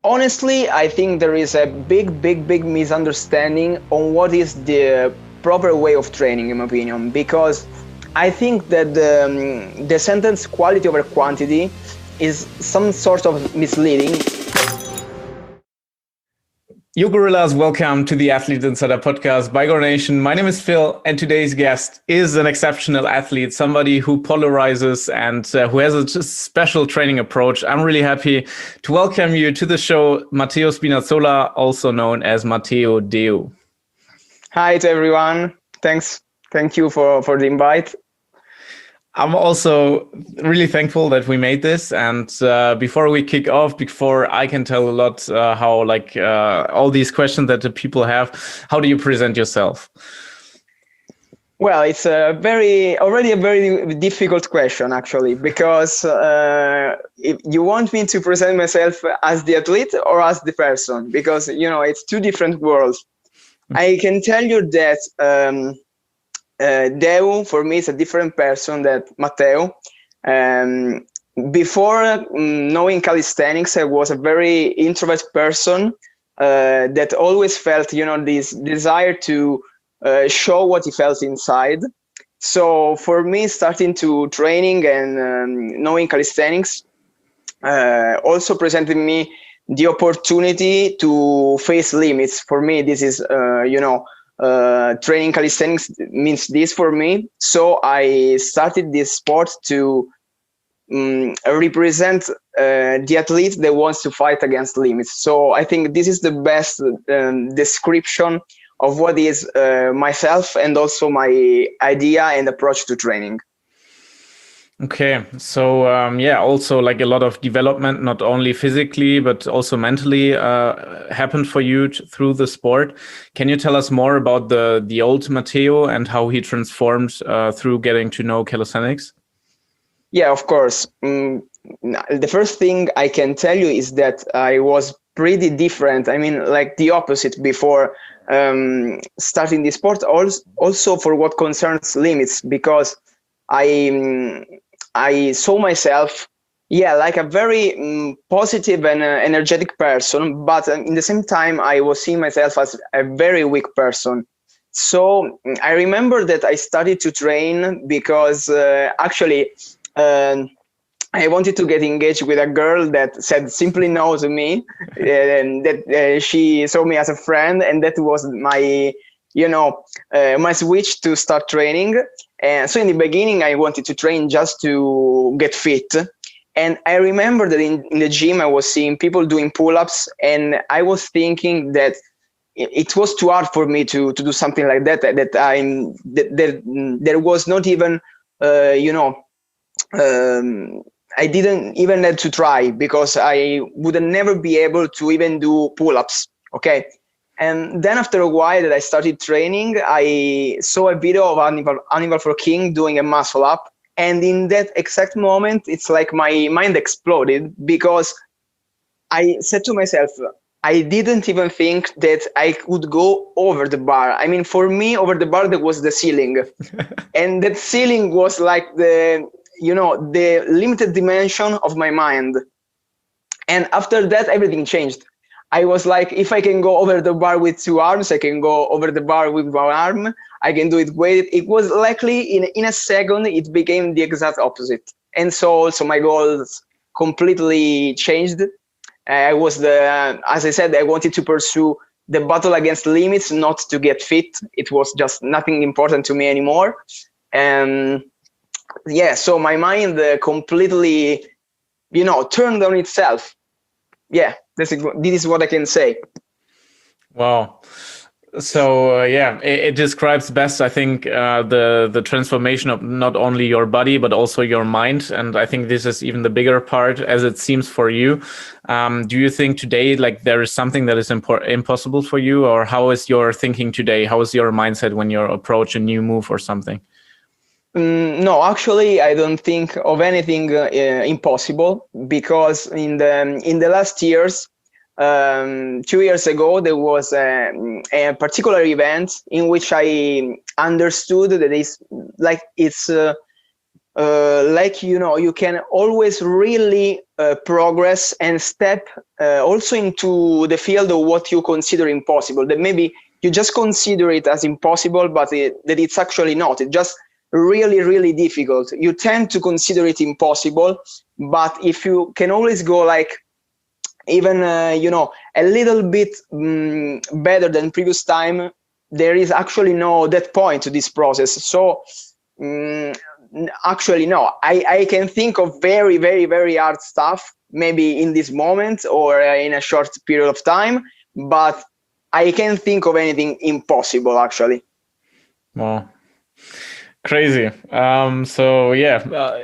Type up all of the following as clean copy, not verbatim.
Honestly, I think there is a big misunderstanding on what is the proper way of training, in my opinion, because I think that the sentence quality over quantity is some sort of misleading. Yo gorillas, welcome to the Athlete Insider podcast by Go Nation. My name is Phil, and today's guest is an exceptional athlete, somebody who polarizes and who has a just special training approach. I'm really happy to welcome you to the show, Matteo Spinazzola, also known as Matteo Deu. Hi to everyone. Thank you for the invite. I'm also really thankful that we made this. And before we kick off, before I can tell a lot how all these questions that the people have, how do you present yourself? Well, it's already a very difficult question, actually, because if you want me to present myself as the athlete or as the person, because, it's two different worlds. I can tell you that Deu, for me, is a different person than Matteo. Before knowing calisthenics, I was a very introvert person that always felt, this desire to show what he felt inside. So for me, starting to training and knowing calisthenics also presented me the opportunity to face limits. For me, this is, training calisthenics means this for me. So I started this sport to represent the athlete that wants to fight against limits. So I think this is the best description of what is myself and also my idea and approach to training. Okay, so also like a lot of development, not only physically but also mentally, happened for you through the sport. Can you tell us more about the old Matteo and how he transformed through getting to know calisthenics? Yeah, of course. The first thing I can tell you is that I was pretty different. I mean, like the opposite before starting the sport. Also for what concerns limits, because I saw myself, like a very positive and energetic person, but in the same time, I was seeing myself as a very weak person. So I remember that I started to train because actually I wanted to get engaged with a girl that said simply no to me, and that she saw me as a friend, and that was my my switch to start training. And so in the beginning, I wanted to train just to get fit. And I remember that in the gym, I was seeing people doing pull-ups, and I was thinking that it was too hard for me to do something like that. There was not even, I didn't even have to try because I would never be able to even do pull-ups. Okay. And then after a while that I started training, I saw a video of Hannibal for King doing a muscle up. And in that exact moment, it's like my mind exploded because I said to myself, I didn't even think that I could go over the bar. I mean, for me, over the bar, there was the ceiling. And that ceiling was like the limited dimension of my mind. And after that, everything changed. I was like, if I can go over the bar with two arms, I can go over the bar with one arm. I can do it with it. It was likely in a second, it became the exact opposite. And so also my goals completely changed. As I said, I wanted to pursue the battle against limits, not to get fit. It was just nothing important to me anymore. And so my mind completely, turned on itself. Yeah, this is what I can say. Wow. So it describes best, I think, the transformation of not only your body but also your mind, and I think this is even the bigger part, as it seems for you. Do you think today, like, there is something that is impossible for you, or how is your thinking today? How is your mindset when you approach a new move or something? No, actually, I don't think of anything impossible, because in the last years, 2 years ago, there was a particular event in which I understood that it's like, you can always really progress and step also into the field of what you consider impossible, that maybe you just consider it as impossible, but that it's actually not. It's just really, really difficult. You tend to consider it impossible, but if you can always go like even a little bit better than previous time, there is actually no that point to this process. So actually, no, I can think of very, very, very hard stuff maybe in this moment or in a short period of time, but I can't think of anything impossible actually. Wow. Crazy. So yeah,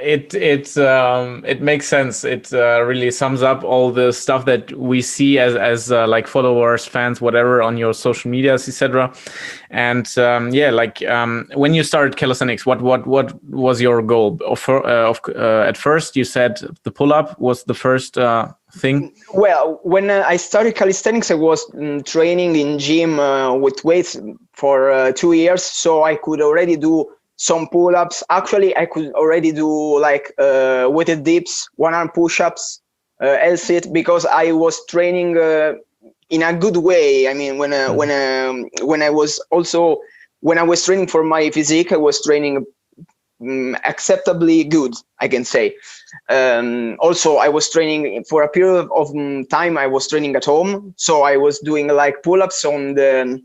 it makes sense. It really sums up all the stuff that we see as like followers, fans, whatever, on your social medias, etc. And when you started calisthenics, what was your goal? At first, you said the pull-up was the first thing. Well, when I started calisthenics, I was training in gym with weights for 2 years, so I could already do some pull-ups. Actually, I could already do like weighted dips, one-arm push-ups, L-sit, because I was training in a good way. I mean, when I was training for my physique, I was training acceptably good, I can say. Also, I was training for a period of time. I was training at home, so I was doing like pull-ups on the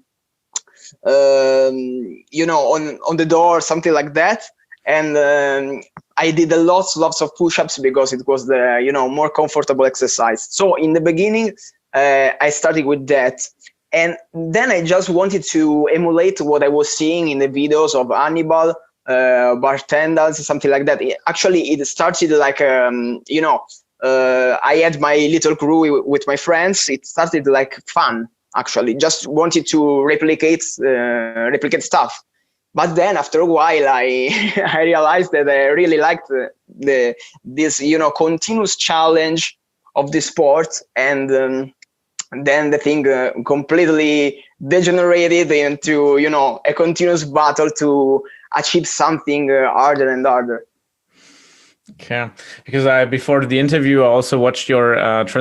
on the door, something like that, and I did lots of push-ups because it was the more comfortable exercise. So in the beginning I started with that, and then I just wanted to emulate what I was seeing in the videos of Hannibal, bartenders, something like that. Actually, it started like I had my little crew with my friends. It started like fun. Actually, just wanted to replicate stuff, but then after a while I realized that I really liked this continuous challenge of the sport, and then the thing completely degenerated into a continuous battle to achieve something harder and harder. Okay, because before the interview, I also watched your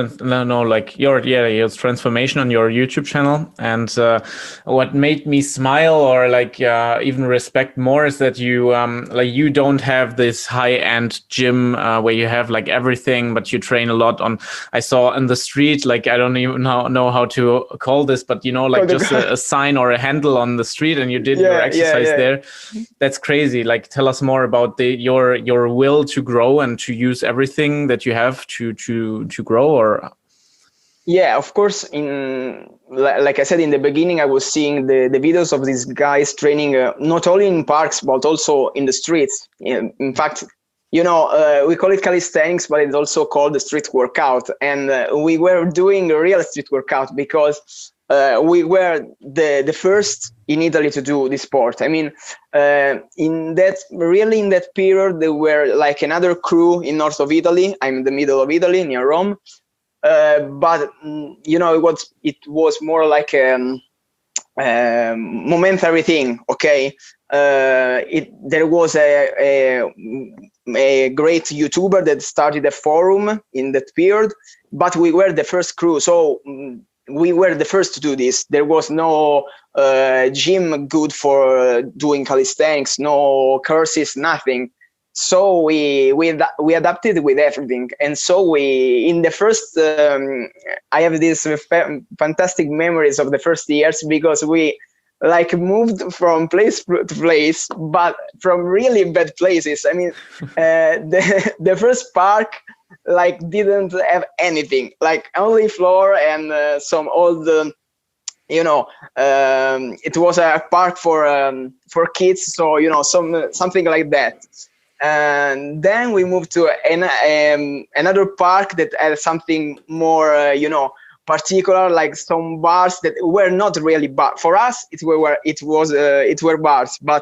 your transformation on your YouTube channel, and what made me smile or even respect more is that you you don't have this high-end gym where you have like everything, but you train a lot on. I saw in the street, like I don't even know how to call this, but just a sign or a handle on the street, and you did your exercise there. That's crazy. Like, tell us more about your will to grow and to use everything that you have to grow. Or yeah, of course, like I said in the beginning, I was seeing the videos of these guys training not only in parks but also in the streets. In fact, we call it calisthenics, but it's also called the street workout, and we were doing a real street workout because we were the first in Italy to do this sport. I mean, in that period, there were like another crew in north of Italy. I'm in the middle of Italy, near Rome, but it was more like a momentary thing. Okay, there was a great YouTuber that started a forum in that period, but we were the first crew, so we were the first to do this. There was no gym good for doing calisthenics, no courses, nothing. So we adapted with everything, and so in the first I have these fantastic memories of the first years, because we like moved from place to place, but from really bad places. I mean, the first park like didn't have anything, like only floor and some old it was a park for kids, so something like that. And then we moved to another park that had something more particular, like some bars that were not really bars for us. It were bars, but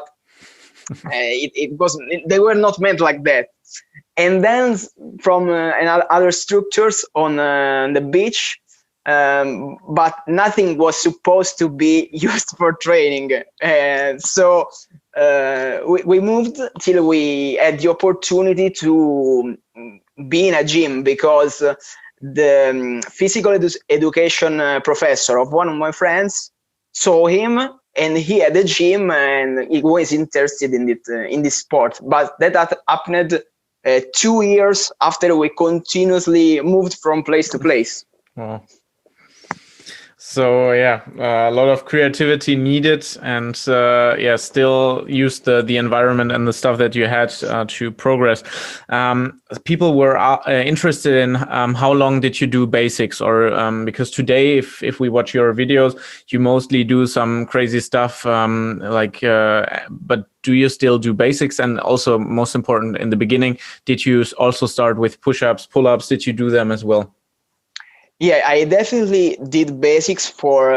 they were not meant like that. And then from other structures on the beach, but nothing was supposed to be used for training. And so we moved till we had the opportunity to be in a gym, because the physical education professor of one of my friends saw him, and he had a gym, and he was interested in it, in this sport. But that happened 2 years after we continuously moved from place to place. Wow. So yeah, a lot of creativity needed, and still use the environment and the stuff that you had to progress. People were interested in how long did you do basics, or because today, if we watch your videos, you mostly do some crazy stuff, but do you still do basics? And also, most important, in the beginning, did you also start with push-ups, pull-ups? Did you do them as well? Yeah, I definitely did basics for.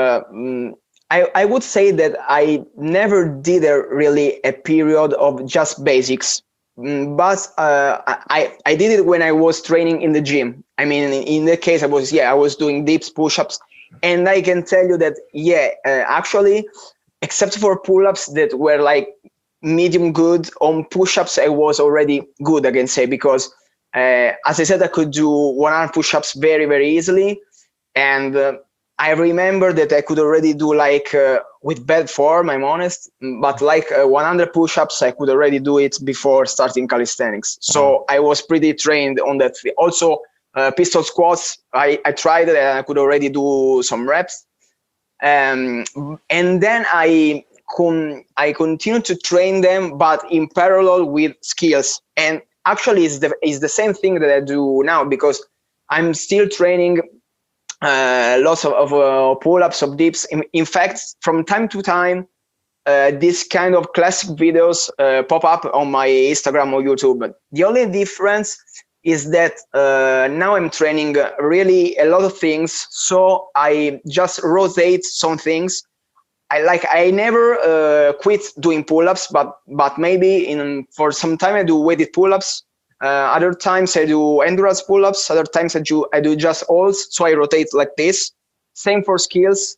I would say that I never did really a period of just basics, but I did it when I was training in the gym. I mean, in the case I was doing dips, push-ups, and I can tell you that actually, except for pull-ups that were like medium good, on push-ups I was already good, I can say, because as I said, I could do 100 push-ups very, very easily. And I remember that I could already do with bad form, I'm honest, but 100 push-ups, I could already do it before starting calisthenics. So I was pretty trained on that. Also, pistol squats, I tried it, and I could already do some reps. And then I continued to train them, but in parallel with skills. And actually, it's the same thing that I do now, because I'm still training lots of pull-ups, of dips. In fact, from time to time, this kind of classic videos pop up on my Instagram or YouTube. But the only difference is that now I'm training really a lot of things, so I just rotate some things. I never quit doing pull-ups, but maybe for some time I do weighted pull-ups. Other times I do endurance pull-ups. Other times I do just alls. So I rotate like this. Same for skills.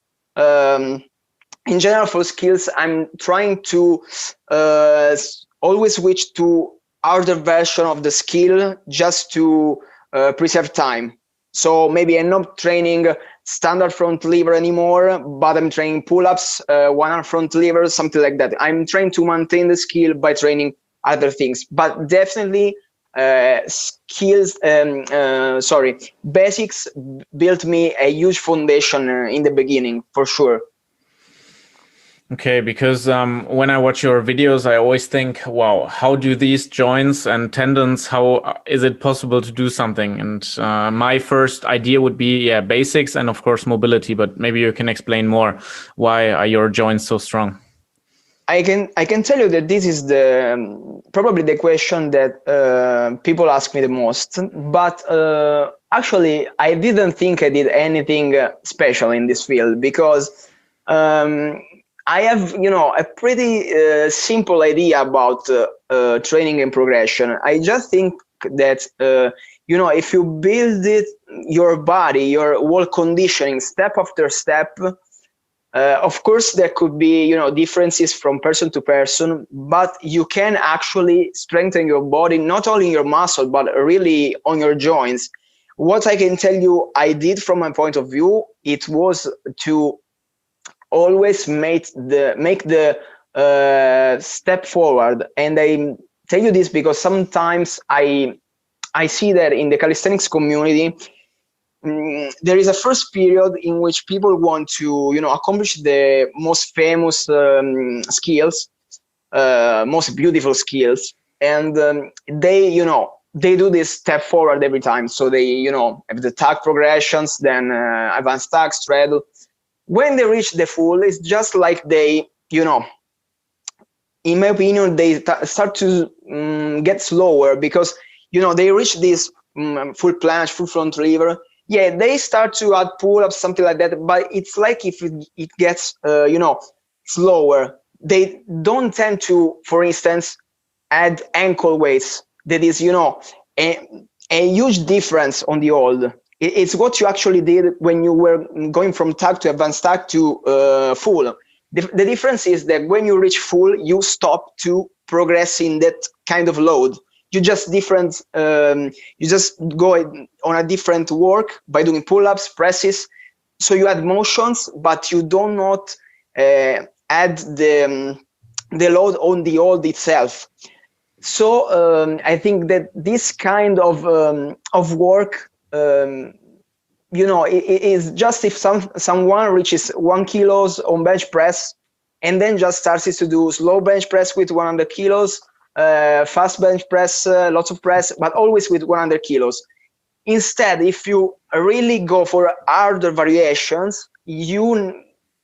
In general, for skills, I'm trying to always switch to harder version of the skill, just to preserve time. So maybe I'm not training standard front lever anymore, but I'm training pull-ups, 100 front levers, something like that. I'm trying to maintain the skill by training other things, but definitely basics built me a huge foundation in the beginning, for sure. Okay, because when I watch your videos, I always think, wow, how do these joints and tendons, how is it possible to do something? And my first idea would be, basics and of course mobility, but maybe you can explain more. Why are your joints so strong? I can tell you that this is probably the question that people ask me the most. But actually, I didn't think I did anything special in this field, because I have, a pretty simple idea about training and progression. I just think that, if you build your body, your whole conditioning step after step, of course, there could be, differences from person to person, but you can actually strengthen your body, not only in your muscle, but really on your joints. What I can tell you I did from my point of view, it was to always make the step forward. And I tell you this because sometimes I see that in the calisthenics community, there is a first period in which people want to, accomplish the most famous skills, most beautiful skills, and they do this step forward every time. So they, have the tag progressions, then advanced tag, straddle. When they reach the full, it's just like they, in my opinion, they start to get slower, because, they reach this full planche, full front lever. Yeah, they start to add pull-ups, something like that, but it's like if it gets, slower. They don't tend to, for instance, add ankle weights. That is, a huge difference on the old. It's what you actually did when you were going from tag to advanced tag to full. The difference is that when you reach full, you stop to progress in that kind of load. You just you just go on a different work by doing pull-ups, presses. So you add motions, but you do not add the load on the hold itself. So I think that this kind of work, it is just if someone reaches 1 kilos on bench press and then just starts to do slow bench press with 100 kilos, fast bench press, lots of press, but always with 100 kilos. Instead, if you really go for harder variations, you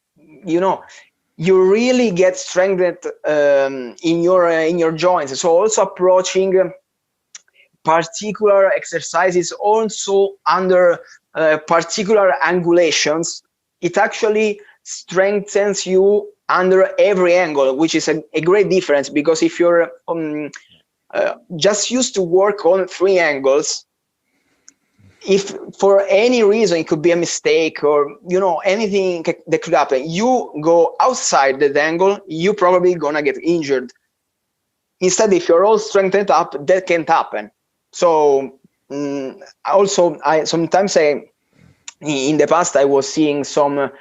really get strengthened in your joints. So also approaching particular exercises also under particular angulations, it actually strengthens you under every angle, which is a great difference, because if you're just used to work on 3 angles, if for any reason it could be a mistake or anything that could happen, you go outside that angle, you probably gonna get injured. Instead, if you're all strengthened up, that can't happen. So also, sometimes in the past I was seeing some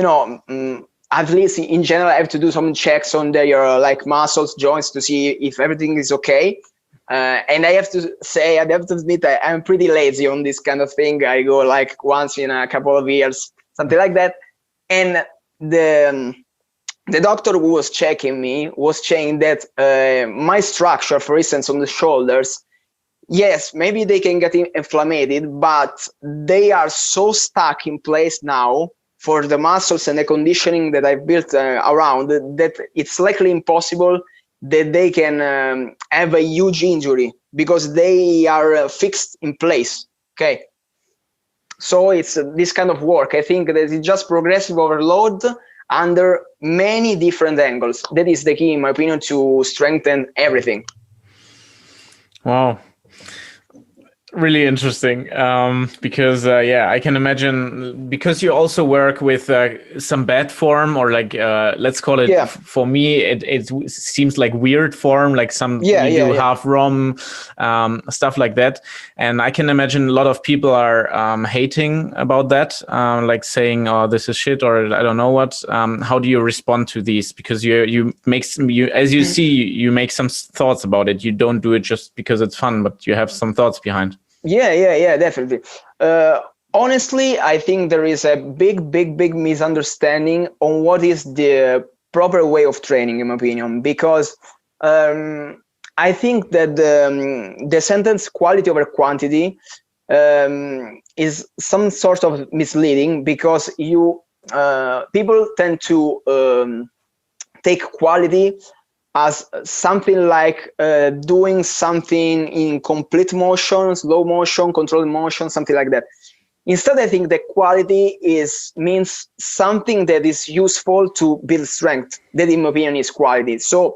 athletes in general have to do some checks on their muscles, joints, to see if everything is okay. And I have to admit, I'm pretty lazy on this kind of thing. I go once in a couple of years, something like that. And the doctor who was checking me was saying that my structure, for instance, on the shoulders, yes, maybe they can get inflamed, but they are so stuck in place now for the muscles and the conditioning that I've built around that it's likely impossible that they can have a huge injury because they are fixed in place. Okay. So it's this kind of work. I think that it's just progressive overload under many different angles. That is the key, in my opinion, to strengthen everything. Wow. Really interesting, because I can imagine, because you also work with some bad form, or let's call it, for me it seems like weird form, like some half ROM, stuff like that. And I can imagine a lot of people are hating about that, like saying, oh, this is shit, or I don't know what. How do you respond to these? Because you as you see, you make some thoughts about it. You don't do it just because it's fun, but you have some thoughts behind. Yeah, definitely. Honestly, I think there is a big misunderstanding on what is the proper way of training, in my opinion, because I think that the sentence quality over quantity is some sort of misleading, because people tend to take quality as something like doing something in complete motion, slow motion, controlled motion, something like that. Instead, I think that quality means something that is useful to build strength. That, in my opinion, is quality. So,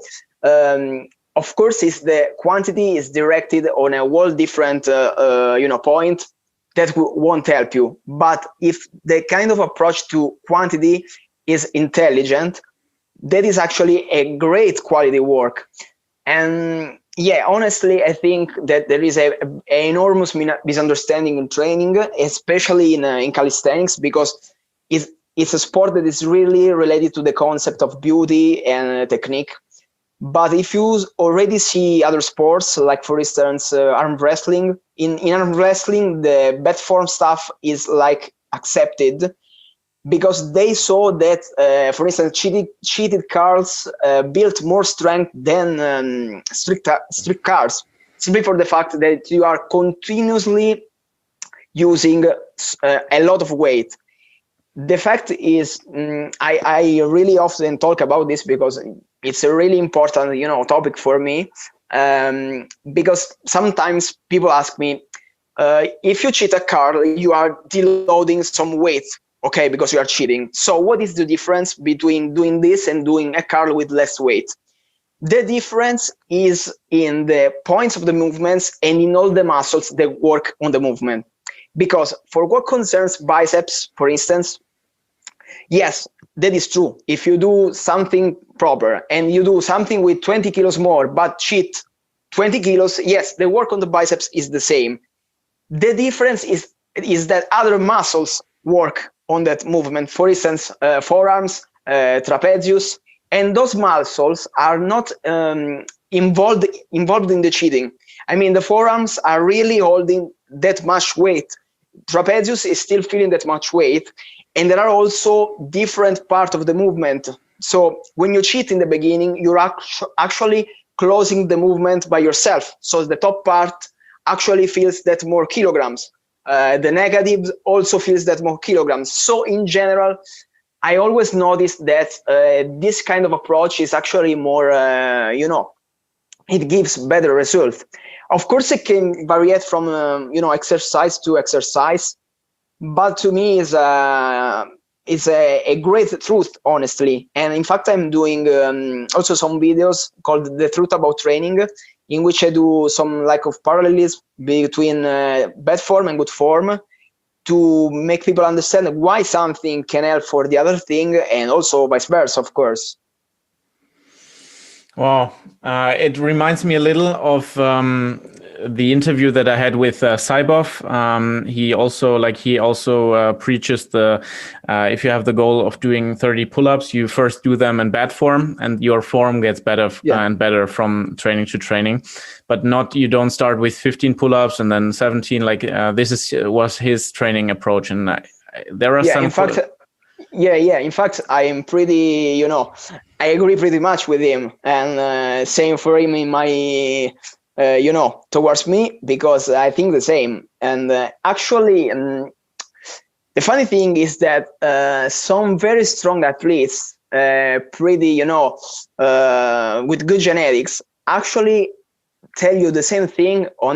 of course, if the quantity is directed on a whole different point, that won't help you. But if the kind of approach to quantity is intelligent, that is actually a great quality work. And honestly, I think that there is an enormous misunderstanding in training, especially in calisthenics, because it's a sport that is really related to the concept of beauty and technique. But if you already see other sports, like for instance, arm wrestling, in arm wrestling, the bad form stuff is accepted, because they saw that, for instance, cheated cars built more strength than strict cars, simply for the fact that you are continuously using a lot of weight. The fact is, I really often talk about this because it's a really important, topic for me, because sometimes people ask me, if you cheat a car, you are deloading some weight. Okay, because you are cheating. So what is the difference between doing this and doing a curl with less weight? The difference is in the points of the movements and in all the muscles that work on the movement. Because for what concerns biceps, for instance, yes, that is true. If you do something proper and you do something with 20 kilos more, but cheat 20 kilos, yes, the work on the biceps is the same. The difference is that other muscles work on that movement. For instance, forearms, trapezius, and those muscles are not involved in the cheating. I mean, the forearms are really holding that much weight. Trapezius is still feeling that much weight, and there are also different parts of the movement. So when you cheat in the beginning, you're actually closing the movement by yourself. So the top part actually feels that more kilograms. The negative also feels that more kilograms. So in general, I always notice that this kind of approach is actually more, it gives better results. Of course, it can vary from, exercise to exercise, but to me is a great truth, honestly. And in fact, I'm doing also some videos called The Truth About Training, in which I do some like of parallelism between bad form and good form, to make people understand why something can help for the other thing, and also vice versa, of course. Wow, it reminds me a little of the interview that I had with Saibov. He also preaches the if you have the goal of doing 30 pull-ups, you first do them in bad form, and your form gets better and better from training to training. But you don't start with 15 pull-ups and then 17. This was his training approach, and there are some. In fact, in fact, I am pretty, I agree pretty much with him, and same for him in my, towards me, because I think the same. And actually, the funny thing is that some very strong athletes, pretty, with good genetics, actually tell you the same thing on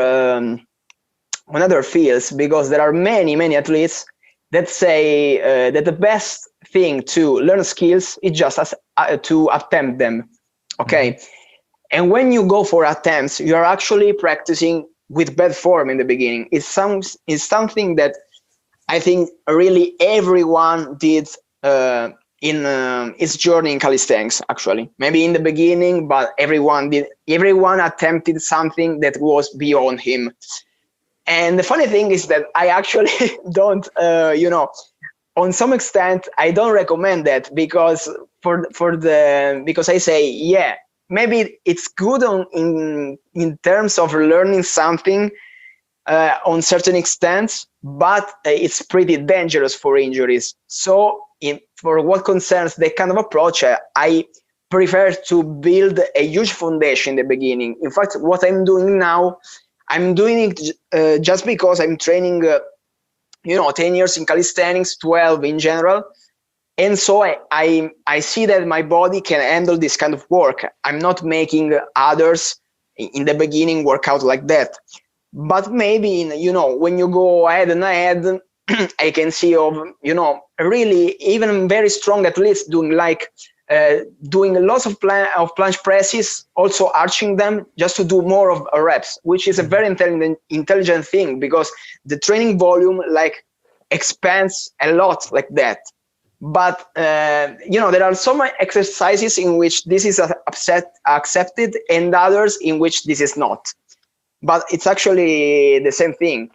other fields, because there are many athletes that say that the best thing to learn skills is just to attempt them. Okay. Mm-hmm. And when you go for attempts, you are actually practicing with bad form in the beginning. It's something that I think really everyone did in its journey in calisthenics, actually. Maybe in the beginning, but everyone attempted something that was beyond him. And the funny thing is that I actually don't, on some extent, I don't recommend that, because because I say, maybe it's good in terms of learning something on certain extents, but it's pretty dangerous for injuries. So for what concerns that kind of approach, I prefer to build a huge foundation in the beginning. In fact, what I'm doing now, I'm doing it just because I'm training, 10 years in calisthenics, 12 in general. And so I see that my body can handle this kind of work. I'm not making others in the beginning work out like that. But maybe, when you go ahead and ahead, I can see really even very strong athletes doing lots of planche presses, also arching them just to do more of reps, which is a very intelligent thing, because the training volume expands a lot like that. But there are some exercises in which this is accepted, and others in which this is not. But it's actually the same thing.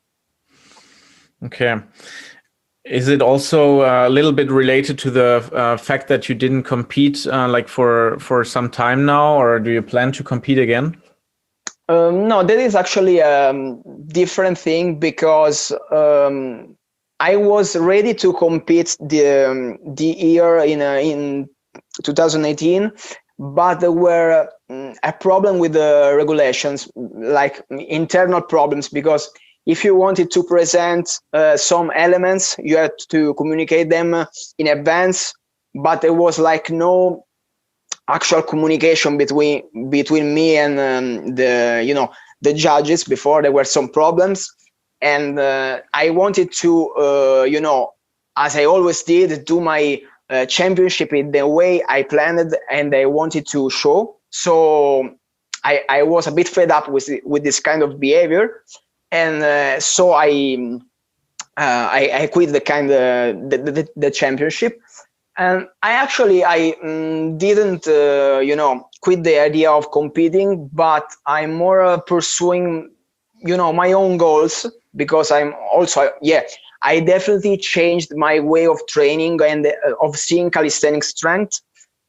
Okay. Is it also a little bit related to the fact that you didn't compete for some time now, or do you plan to compete again? No, that is actually a different thing, because I was ready to compete the year in 2018, but there were a problem with the regulations, like internal problems, because if you wanted to present some elements, you had to communicate them in advance, but there was no actual communication between me and the judges before. There were some problems, and I wanted to as I always did, do my championship in the way I planned and I wanted to show. So I was a bit fed up with this kind of behavior. And so I quit the championship. And I didn't, quit the idea of competing, but I'm more pursuing, my own goals, because I'm also, I definitely changed my way of training and of seeing calisthenic strength.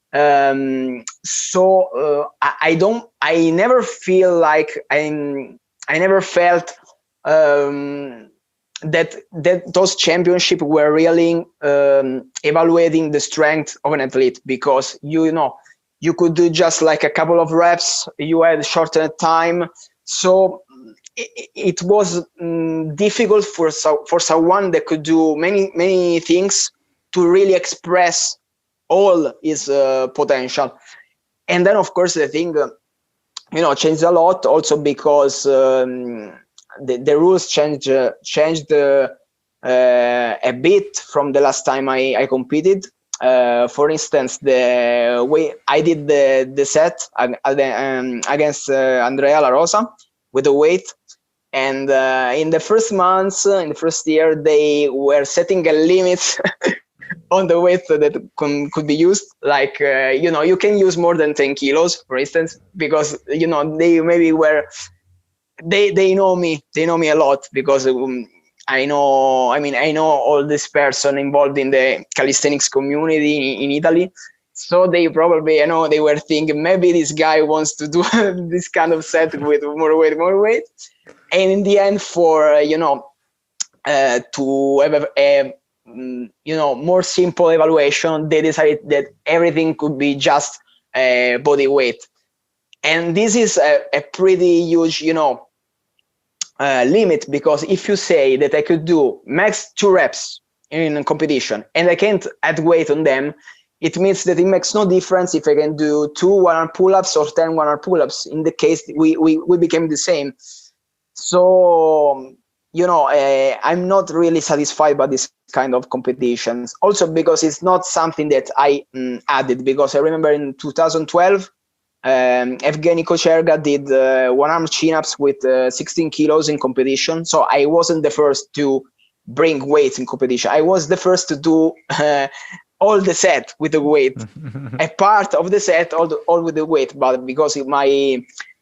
I never feel like I never felt that those championships were really evaluating the strength of an athlete, because you could do just like a couple of reps, you had shortened time, so it was difficult for someone that could do many things to really express all his potential. And then of course the thing changed a lot, also because the rules changed a bit from the last time I competed. For instance, the way I did the set against Andrea La Rosa with the weight, and in the first months, in the first year, they were setting a limit on the weight that could be used. Like you can use more than 10 kilos, for instance, because they maybe were they know me a lot, because I know all this person involved in the calisthenics community in Italy. So they probably, they were thinking maybe this guy wants to do this kind of set with more weight. And in the end, for to have a more simple evaluation, they decided that everything could be just body weight. And this is a pretty huge limit, because if you say that I could do max 2 reps in a competition and I can't add weight on them, it means that it makes no difference if I can do 2 1-arm pull-ups or 10 1-arm pull-ups. In the case, we became the same. So I'm not really satisfied by this kind of competitions, also because it's not something that I added, because I remember in 2012 Evgeny Kocherga did 1-arm chin-ups with 16 kilos in competition. So I wasn't the first to bring weights in competition. I was the first to do all the set with the weight, a part of the set, all with the weight. But because my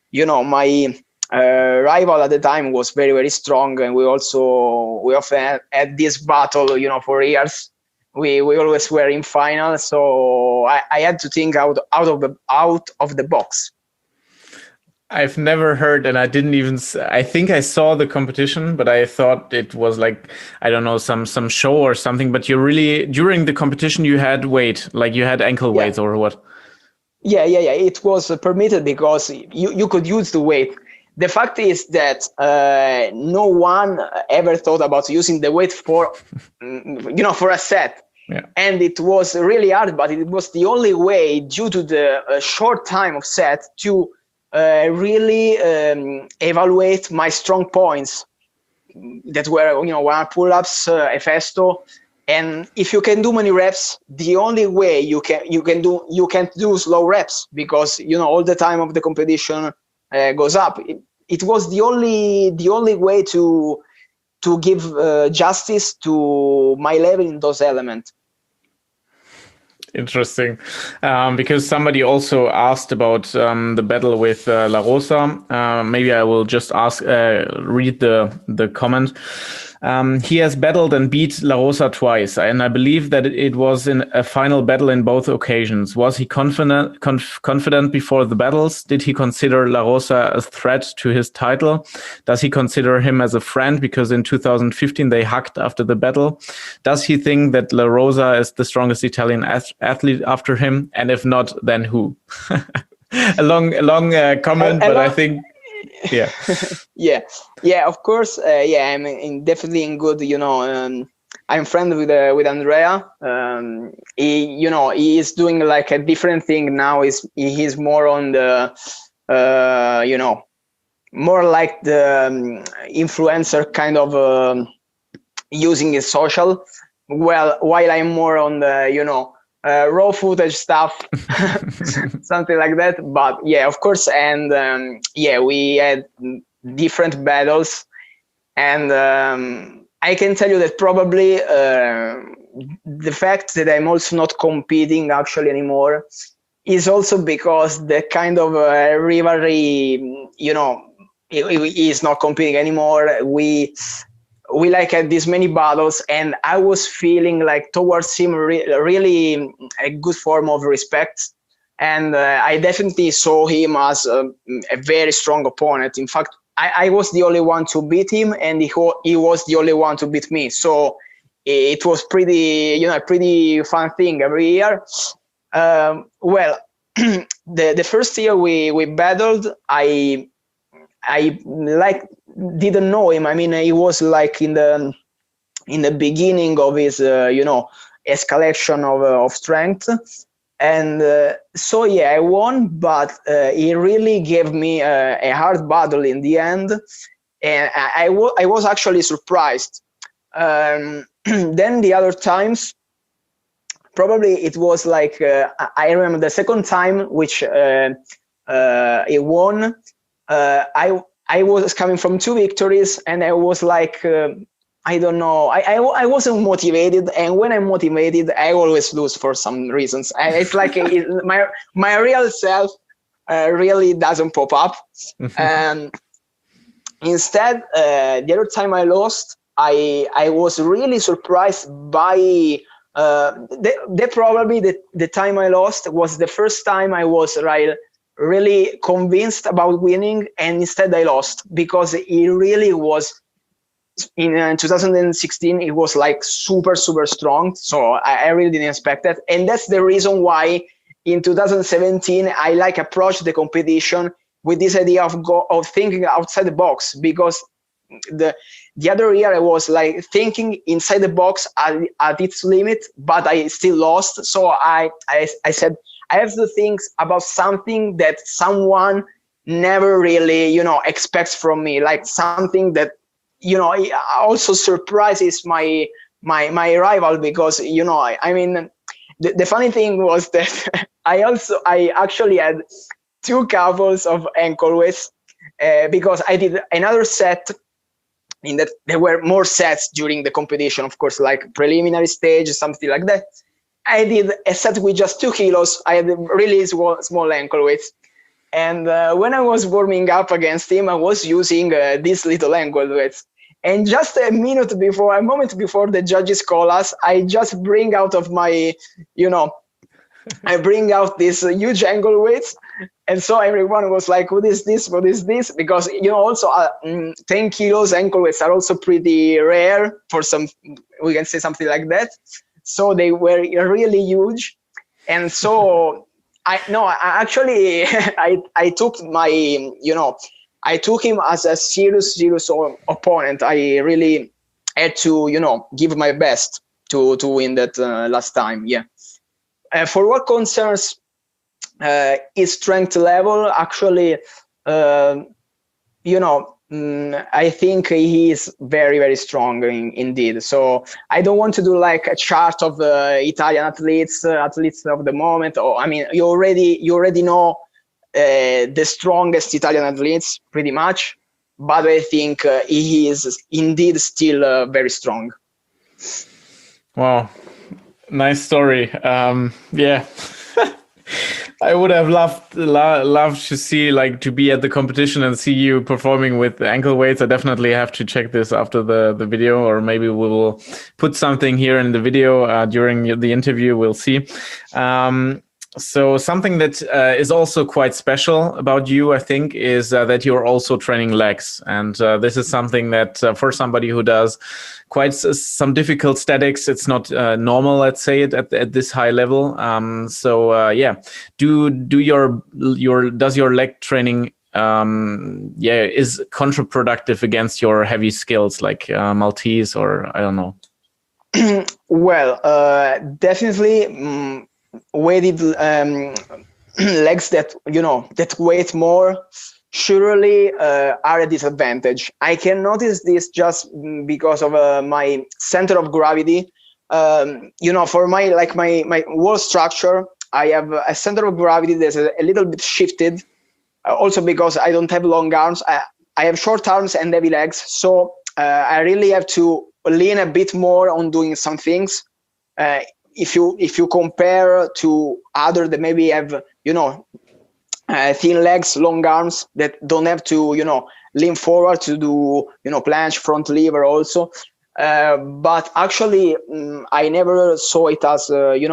rival at the time was very, very strong, and we often had this battle, for years. We always were in final, so I had to think out of the box. I've never heard, and I didn't even. I think I saw the competition, but I thought it was like, I don't know, some show or something. But you really, during the competition, you had weight, like you had ankle weights or what? Yeah. It was permitted because you could use the weight. The fact is that no one ever thought about using the weight for for a set. Yeah. And it was really hard, but it was the only way, due to the short time of set, to really evaluate my strong points, that were 1-arm pull-ups, Efesto. And if you can do many reps, the only way you can't do slow reps, because all the time of the competition goes up. It was the only way to give justice to my level in those elements. Interesting, because somebody also asked about the battle with La Rosa. Maybe I will just read the comment. He has battled and beat La Rosa twice, and I believe that it was in a final battle in both occasions. Was he confident before the battles? Did he consider La Rosa a threat to his title? Does he consider him as a friend? Because in 2015 they hugged after the battle. Does he think that La Rosa is the strongest Italian athlete after him? And if not, then who? a long comment, but I think. Yeah. yeah, of course. I'm definitely in good, I'm friends with Andrea. He is doing like a different thing now. He's more on the more like the influencer kind of using his social, while I'm more on the raw footage stuff, something like that. But yeah, of course. And we had different battles, and I can tell you that probably the fact that I'm also not competing actually anymore is also because the kind of rivalry, is not competing anymore. We like had these many battles, and I was feeling like towards him really a good form of respect. And I definitely saw him as a very strong opponent. In fact, I was the only one to beat him, and he was the only one to beat me. So it was pretty, a pretty fun thing every year. Well, the first year we battled, I like didn't know him. I mean, he was like in the beginning of his escalation of strength, and so yeah, I won, but he really gave me a hard battle in the end, and I was actually surprised. Then the other times, probably it was like I remember the second time which he won. I was coming from 2 victories, and I was like, I don't know, I wasn't motivated, and when I'm motivated, I always lose for some reasons. It's like my real self really doesn't pop up. And instead, the other time I lost, I was really surprised by probably the time I lost was the first time I was really convinced about winning, and instead I lost, because he really was in 2016. It was like super strong, so I really didn't expect that. And that's the reason why in 2017 I approached the competition with this idea of thinking outside the box, because the other year I was like thinking inside the box at its limit, but I still lost. So I said, I have to think about something that someone never really, expects from me, like something that, also surprises my rival, because, I mean, the funny thing was that I actually had 2 couples of ankle weights, because I did another set. In that there were more sets during the competition, of course, like preliminary stage, something like that. I did a set with just 2 kilos. I had really small ankle weights. And when I was warming up against him, I was using these little ankle weights. And just a moment before the judges call us, I just bring out of my, I bring out these huge ankle weights. And so everyone was like, what is this? What is this? Because, also 10 kilos ankle weights are also pretty rare for some, we can say something like that. So they were really huge. And so I took my, I took him as a serious opponent. I really had to, give my best to win that last time. Yeah. For what concerns his strength level, actually, I think he is very strong indeed. So I don't want to do like a chart of Italian athletes of the moment. Or I mean, you already know the strongest Italian athletes pretty much, but I think he is indeed still very strong. Wow, nice story. Yeah. I would have loved to see, like, to be at the competition and see you performing with ankle weights. I definitely have to check this after the video, or maybe we will put something here in the video during the interview. We'll see. So something that is also quite special about you, I think, is that you're also training legs. And this is something that for somebody who does quite some difficult statics, it's not normal, let's say it at this high level. Yeah, does your leg training is counterproductive against your heavy skills like Maltese, or I don't know? Well, definitely weighted legs that weight more surely are a disadvantage. I can notice this just because of my center of gravity. For my wall structure, I have a center of gravity that's a little bit shifted. Also because I don't have long arms. I have short arms and heavy legs, so I really have to lean a bit more on doing some things. if you compare to other that maybe have, thin legs, long arms, that don't have to, lean forward to do, planche, front lever also. But actually, I never saw it as,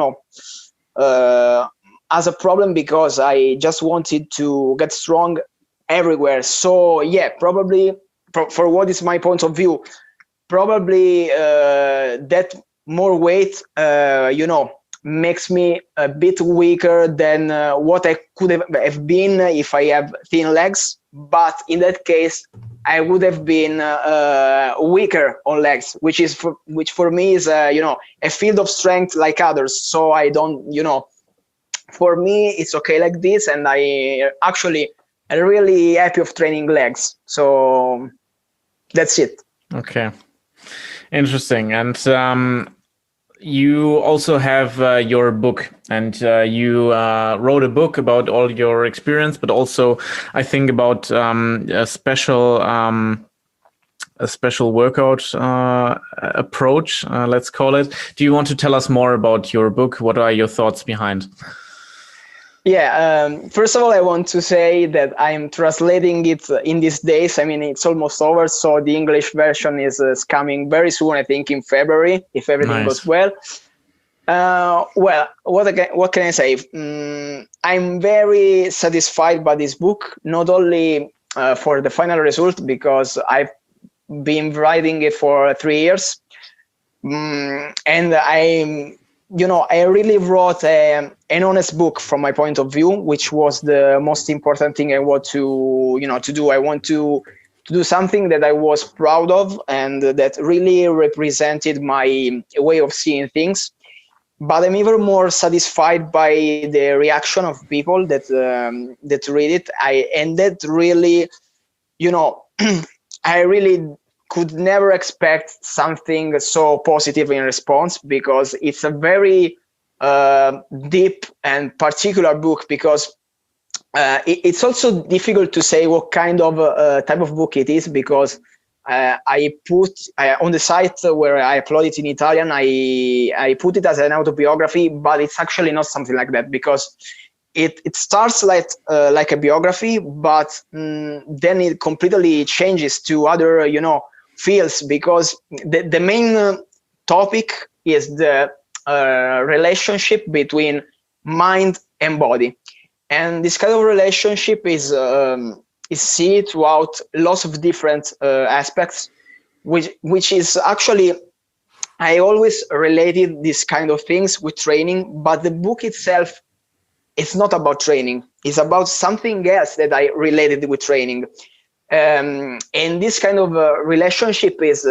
as a problem, because I just wanted to get strong everywhere. So yeah, probably for what is my point of view, probably that more weight, makes me a bit weaker than what I could have been if I have thin legs. But in that case, I would have been weaker on legs, which for me is a field of strength like others. So I don't, for me it's okay like this, and I actually am really happy of training legs. So that's it. Okay, interesting. And you also have your book, and you wrote a book about all your experience, but also I think about a special workout approach, let's call it. Do you want to tell us more about your book? What are your thoughts behind? Yeah, first of all, I want to say that I'm translating it in these days. I mean, it's almost over, so the English version is coming very soon, I think in February, if everything goes well. Well, what can I say? I'm very satisfied by this book, not only for the final result, because I've been writing it for 3 years, and I really wrote an honest book from my point of view, which was the most important thing I want to, to do. I want to do something that I was proud of and that really represented my way of seeing things. But I'm even more satisfied by the reaction of people that read it. And that really, I really could never expect something so positive in response, because it's a very deep and particular book, because it's also difficult to say what kind of type of book it is, because I put on the site where I upload it in Italian, I put it as an autobiography, but it's actually not something like that, because it starts like a biography, but then it completely changes to other, fields, because the main topic is the relationship between mind and body, and this kind of relationship is seen throughout lots of different aspects, which is actually, I always related this kind of things with training, but the book itself, it's not about training, it's about something else that I related with training. And this kind of relationship is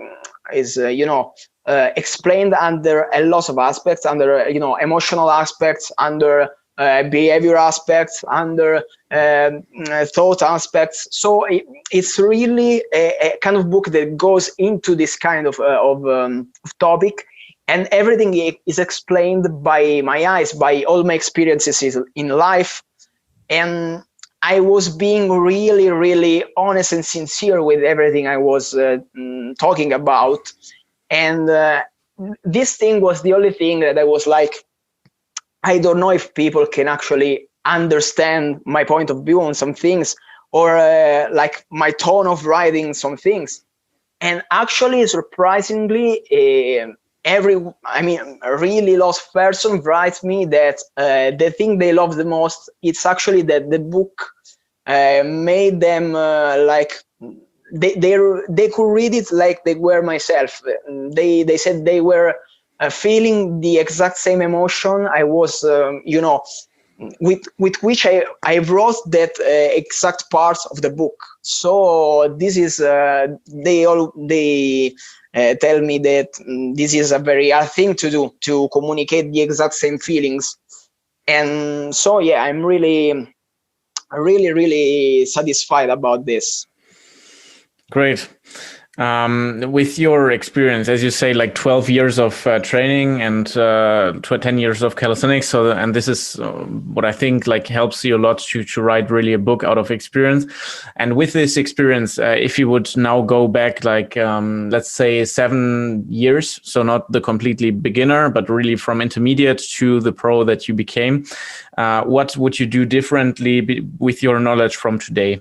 explained under a lot of aspects, under emotional aspects, under behavior aspects, under thought aspects. So it's really a kind of book that goes into this kind of topic, and everything is explained by my eyes, by all my experiences in life. And I was being really, really honest and sincere with everything I was talking about. And this thing was the only thing that I was like, I don't know if people can actually understand my point of view on some things, or like my tone of writing some things. And actually, surprisingly, a really lost person writes me that the thing they love the most, it's actually that the book made them like they could read it like they were myself. They said they were feeling the exact same emotion I was, with which I wrote that exact part of the book. So this is they tell me that this is a very hard thing to do, to communicate the exact same feelings. And so yeah, I'm really satisfied about this. Great. With your experience, as you say, like 12 years of training and 10 years of calisthenics. So, and this is what I think like helps you a lot to write really a book out of experience. And with this experience, if you would now go back, like, let's say 7 years, so not the completely beginner, but really from intermediate to the pro that you became, what would you do differently with your knowledge from today?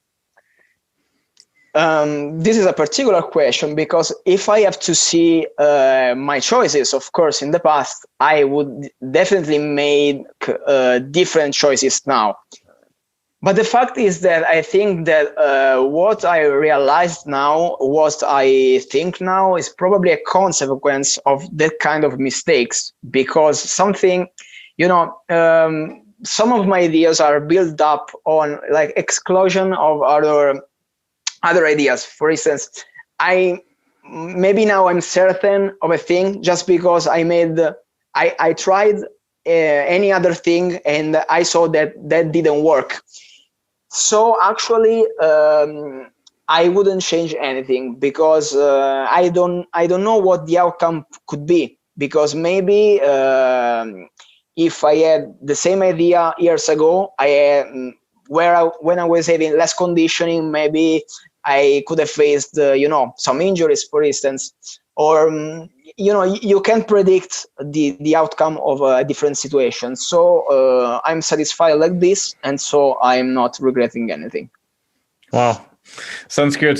This is a particular question because if I have to see my choices, of course, in the past, I would definitely make different choices now. But the fact is that I think that what I realized now, what I think now, is probably a consequence of that kind of mistakes, because something, some of my ideas are built up on like exclusion of other ideas. For instance, maybe now I'm certain of a thing just because I tried any other thing and I saw that didn't work. So actually, I wouldn't change anything because I don't know what the outcome could be, because maybe if I had the same idea years ago, when I was having less conditioning, maybe I could have faced, some injuries, for instance, or, you can't predict the outcome of a different situation. So I'm satisfied like this, and so I'm not regretting anything. Wow. Sounds good.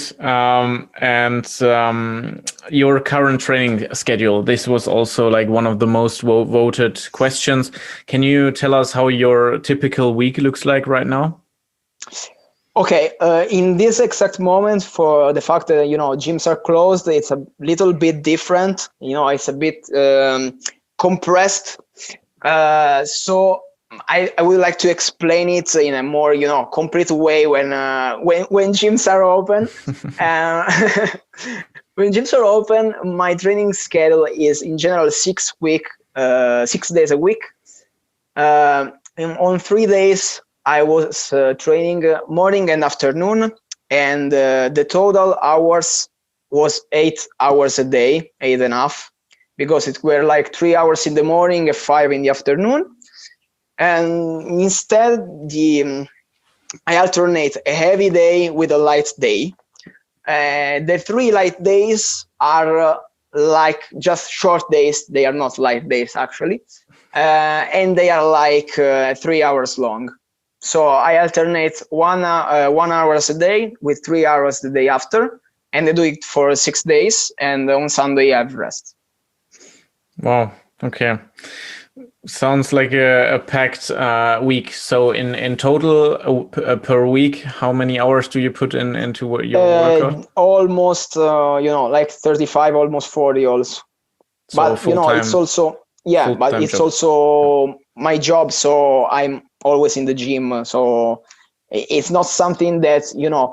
Your current training schedule, this was also like one of the most voted questions. Can you tell us how your typical week looks like right now? Okay, in this exact moment, for the fact that, gyms are closed, it's a little bit different. It's a bit compressed. So I would like to explain it in a more, complete way when gyms are open. When gyms are open, my training schedule is in general 6 days a week. On 3 days, I was training morning and afternoon, and the total hours was 8 hours a day, 8.5, because it were like 3 hours in the morning and 5 in the afternoon. And instead, I alternate a heavy day with a light day. The 3 light days are like just short days. They are not light days, actually. And they are like 3 hours long. So I alternate 1 hour a day with 3 hours the day after, and I do it for 6 days, and on Sunday I have rest. Wow. Okay. Sounds like a packed week. So in total per week, how many hours do you put into your workout? Almost, like 35, almost 40 also. So but it's also but it's job. Also my job, so I'm always in the gym, so it's not something that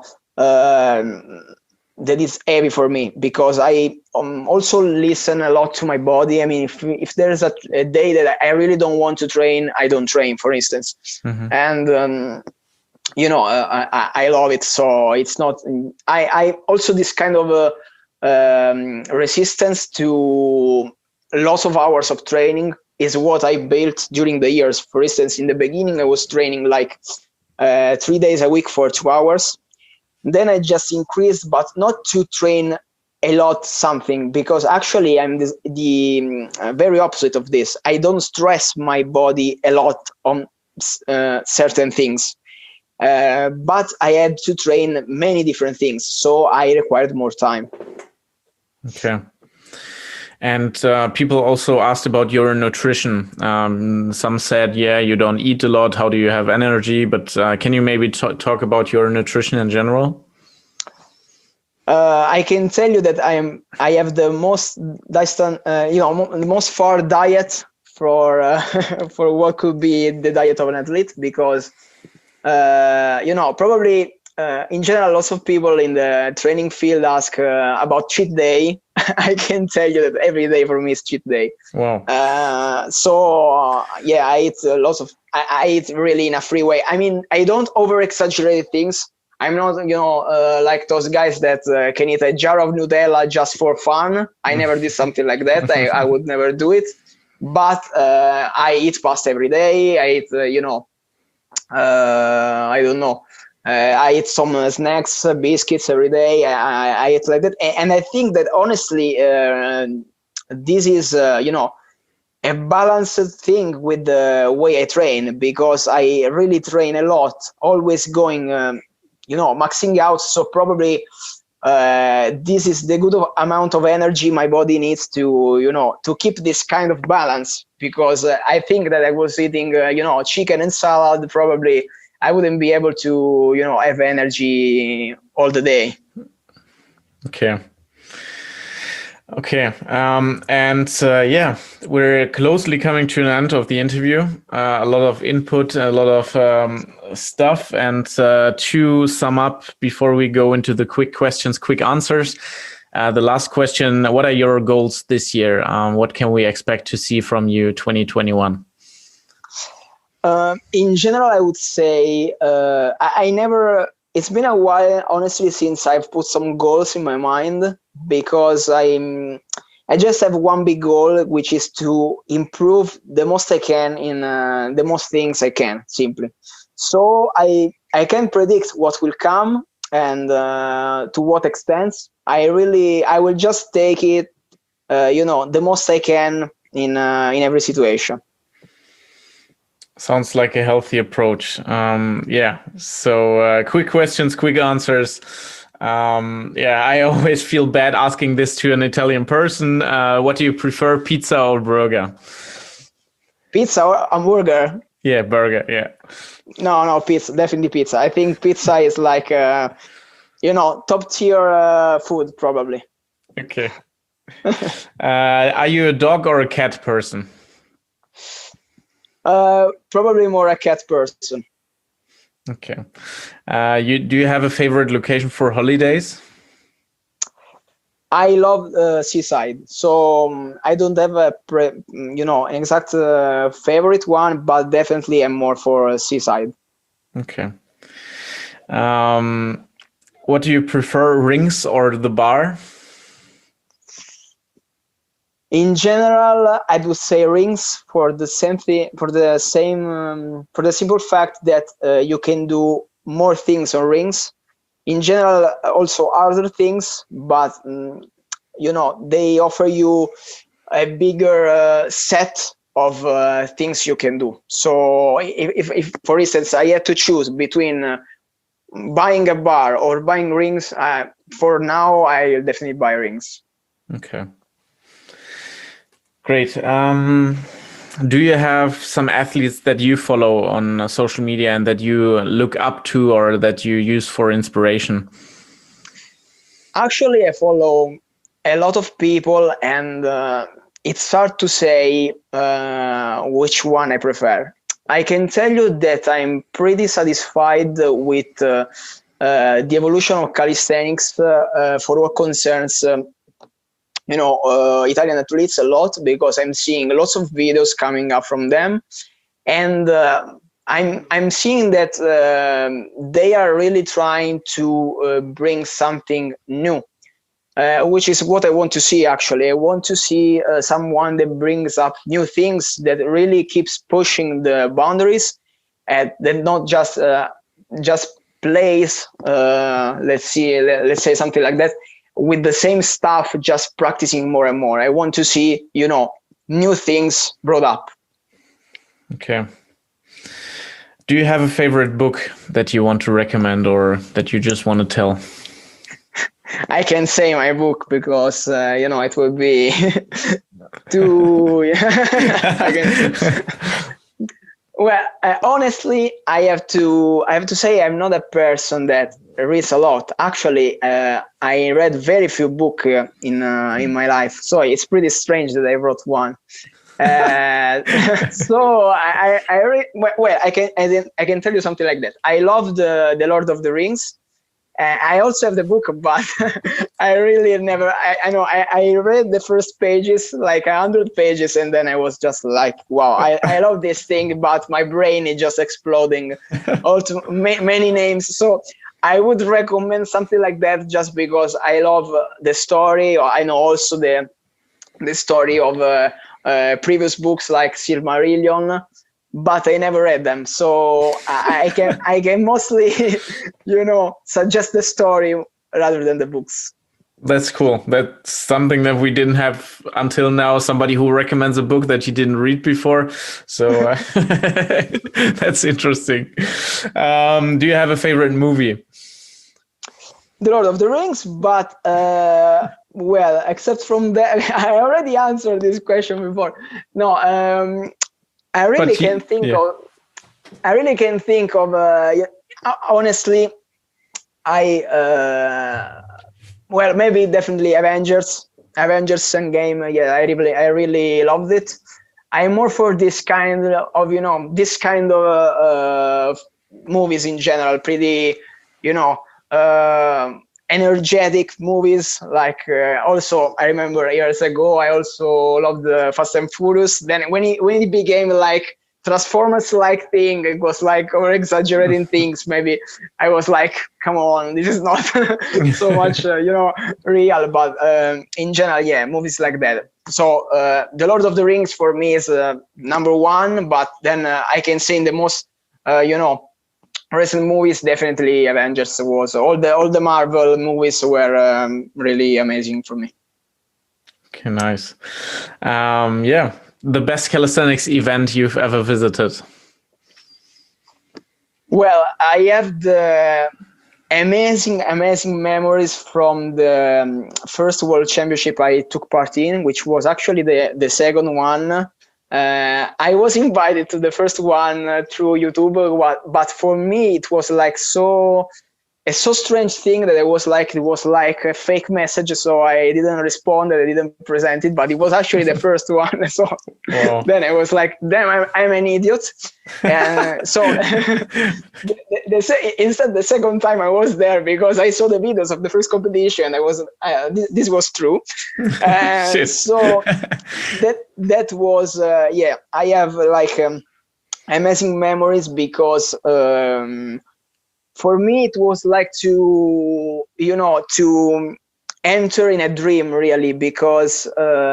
that is heavy for me, because I also listen a lot to my body. I mean, if there's a day that I really don't want to train, I don't train, for instance. Mm-hmm. And I love it, so it's not. I also this kind of resistance to lots of hours of training is what I built during the years. For instance, in the beginning, I was training like 3 days a week for 2 hours. Then I just increased, but not to train a lot something, because actually I'm the very opposite of this. I don't stress my body a lot on certain things, but I had to train many different things, so I required more time. Okay. And people also asked about your nutrition. Some said, you don't eat a lot. How do you have energy? But can you maybe talk about your nutrition in general? I can tell you that I have the most distant, the most far diet for for what could be the diet of an athlete, because probably. In general, lots of people in the training field ask about cheat day. I can tell you that every day for me is cheat day. Wow. I eat lots of. I eat really in a free way. I mean, I don't over exaggerate things. I'm not, like those guys that can eat a jar of Nutella just for fun. I never did something like that. I would never do it. But I eat pasta every day. I eat, I don't know. I eat some snacks, biscuits every day. I eat like that. And I think that honestly, this is, a balanced thing with the way I train, because I really train a lot, always going, maxing out. So probably this is the good amount of energy my body needs to, to keep this kind of balance. Because I think that I was eating, chicken and salad, probably I wouldn't be able to, have energy all the day. Okay. Okay. We're closely coming to an end of the interview. A lot of input, a lot of stuff. And to sum up, before we go into the quick questions, quick answers, the last question, what are your goals this year? What can we expect to see from you 2021? In general, I would say it's been a while, honestly, since I've put some goals in my mind, because I just have one big goal, which is to improve the most I can in the most things I can, simply. So I can predict what will come and to what extent. I will just take it, the most I can in every situation. Sounds like a healthy approach. So quick questions, quick answers. I always feel bad asking this to an Italian person. What do you prefer, pizza or burger? Pizza or hamburger? Yeah, burger, yeah. No, pizza, definitely pizza. I think pizza is like, top tier food, probably. Okay. Are you a dog or a cat person? Probably more a cat person. Okay. Do you have a favorite location for holidays? I love seaside, so I don't have an exact favorite one, but definitely I'm more for seaside. Okay. What do you prefer, rings or the bar? In general, I would say rings for the simple fact that you can do more things on rings. In general, also other things, but they offer you a bigger set of things you can do. So if for instance I had to choose between buying a bar or buying rings, for now I'll definitely buy rings. Okay. Great. Do you have some athletes that you follow on social media and that you look up to or that you use for inspiration? Actually, I follow a lot of people, and it's hard to say which one I prefer. I can tell you that I'm pretty satisfied with the evolution of calisthenics for what concerns Italian athletes a lot, because I'm seeing lots of videos coming up from them, and I'm seeing that they are really trying to bring something new, which is what I want to see. Actually, I want to see someone that brings up new things, that really keeps pushing the boundaries, and that not just plays. Let's say something like that, with the same stuff, just practicing more and more. I want to see, new things brought up. Okay. Do you have a favorite book that you want to recommend or that you just want to tell? I can say my book because, it will be too... Well, honestly, I have to say I'm not a person that reads a lot. Actually, I read very few books in my life, so it's pretty strange that I wrote one. So I read, well, I can tell you something like that. I love the Lord of the Rings. I also have the book, but I really never. I read the first pages, like 100 pages, and then I was just like, "Wow, I love this thing," but my brain is just exploding. Also, many names. So I would recommend something like that just because I love the story. I know also the story of previous books like Silmarillion, but I never read them, so I can mostly suggest the story rather than the books. That's cool. That's something that we didn't have until now. Somebody who recommends a book that you didn't read before. So that's interesting. Do you have a favorite movie? The Lord of the Rings, but well, except from that, I already answered this question before. No, I really can think of. I really can think of. Honestly, well, maybe definitely Avengers Endgame. Yeah, I really loved it. I'm more for this kind of movies in general. Pretty, energetic movies. Like also, I remember years ago, I also loved the Fast and Furious. Then when it became like Transformers-like thing, it was like over exaggerating things. Maybe I was like, come on, this is not so much, real. But in general, yeah, movies like that. So The Lord of the Rings for me is number one. But then I can say in the most, recent movies, definitely Avengers was all the Marvel movies were really amazing for me. Okay, nice. Yeah. The best calisthenics event you've ever visited? Well, I have the amazing memories from the first World Championship I took part in, which was actually the second one. I was invited to the first one through YouTube, but for me it was like a so strange thing that it was like a fake message, so I didn't respond and I didn't present it, but it was actually the first one. So wow. Then I was like, damn, I'm an idiot. And so instead the second time I was there because I saw the videos of the first competition. This was true. So that was I have like amazing memories because for me it was like to enter in a dream, really, because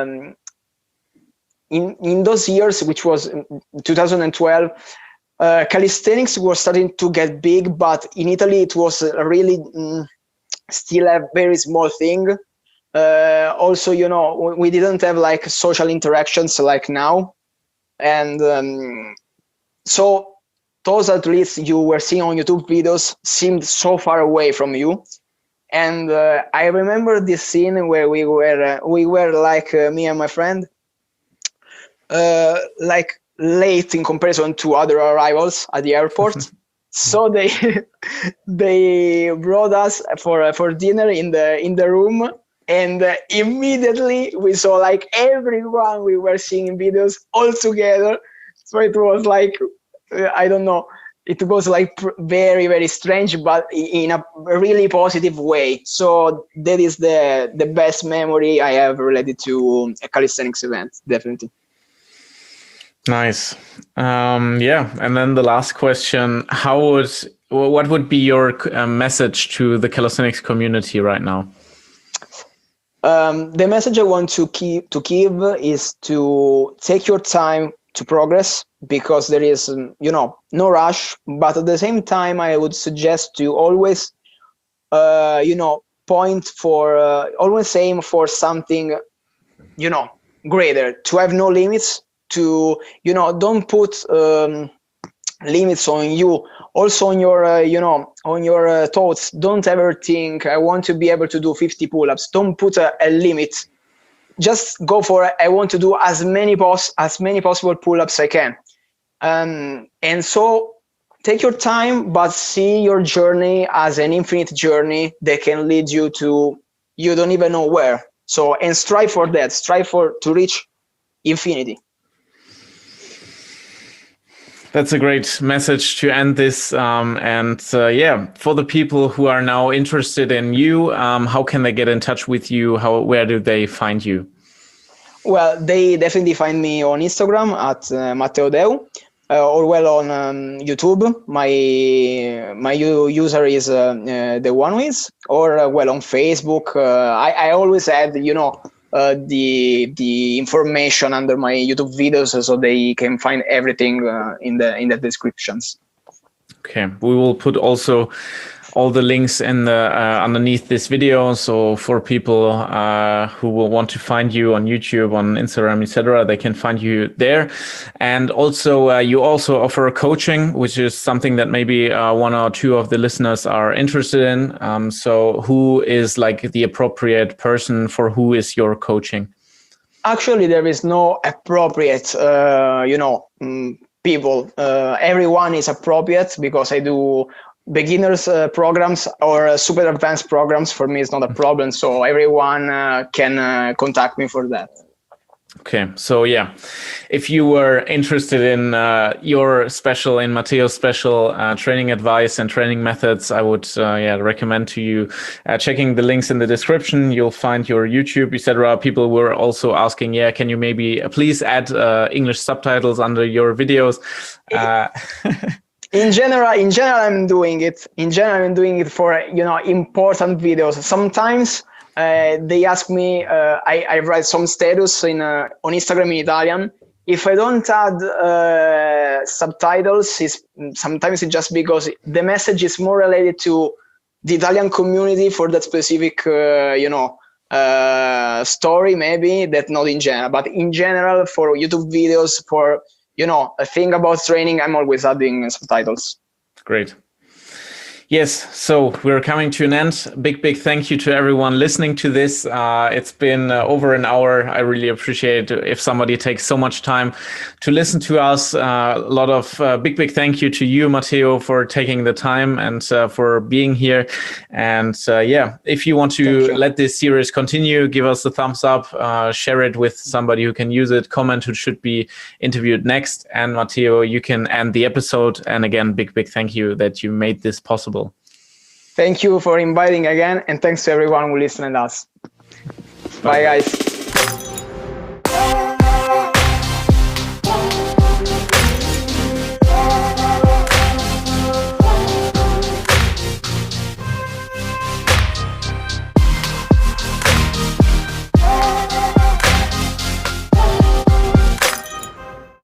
in those years, which was 2012, calisthenics was starting to get big, but in Italy it was really still a very small thing. Also, we didn't have like social interactions like now, and so those athletes you were seeing on YouTube videos seemed so far away from you. And I remember this scene where we were like me and my friend, like late in comparison to other arrivals at the airport. So they brought us for dinner in the room, and immediately we saw like everyone we were seeing in videos all together. So it was like, I don't know, it was like very, very strange, but in a really positive way. So that is the best memory I have related to a calisthenics event, definitely. Nice. Yeah. And then the last question, what would be your message to the calisthenics community right now? The message I want to give is to take your time to progress, because there is no rush, but at the same time I would suggest to always always aim for something greater, to have no limits, to don't put limits on you, also on your thoughts. Don't ever think I want to be able to do 50 pull-ups. Don't put a limit. Just go for it. I want to do as many possible pull-ups I can. And so take your time, but see your journey as an infinite journey that can lead you to you don't even know where. So, and strive for that. Strive to reach infinity. That's a great message to end this. For the people who are now interested in you, how can they get in touch with you? Where do they find you? Well, they definitely find me on Instagram at Matteo Deu. or well on YouTube. My user is the one with, or well on Facebook. I always add the information under my YouTube videos, so they can find everything in the descriptions. Okay, we will put also all the links in the underneath this video, so for people who will want to find you on YouTube, on Instagram, etc., they can find you there. And also you also offer coaching, which is something that maybe one or two of the listeners are interested in. So who is like the appropriate person for who is your coaching? Actually, there is no appropriate people. Everyone is appropriate, because I do beginners programs or super advanced programs. For me, it's not a problem. So everyone can contact me for that. Okay, so yeah, if you were interested in Matteo's special training advice and training methods, I would recommend to you checking the links in the description. You'll find your YouTube, etc. People were also asking, can you maybe please add English subtitles under your videos? In general, I'm doing it. In general, I'm doing it for important videos. Sometimes they ask me. I write some status on Instagram in Italian. If I don't add subtitles, sometimes it's just because the message is more related to the Italian community for that specific story, maybe, that not in general. But in general, for YouTube videos, for a thing about training, I'm always adding subtitles. Great. Yes, so we're coming to an end. Big thank you to everyone listening to this. It's been over an hour. I really appreciate if somebody takes so much time to listen to us. A lot of big thank you to you, Matteo, for taking the time and for being here. And if you want to let this series continue, give us a thumbs up, share it with somebody who can use it, comment who should be interviewed next. And Matteo, you can end the episode. And again, big thank you that you made this possible. Thank you for inviting again, and thanks to everyone who listened to us. Bye guys.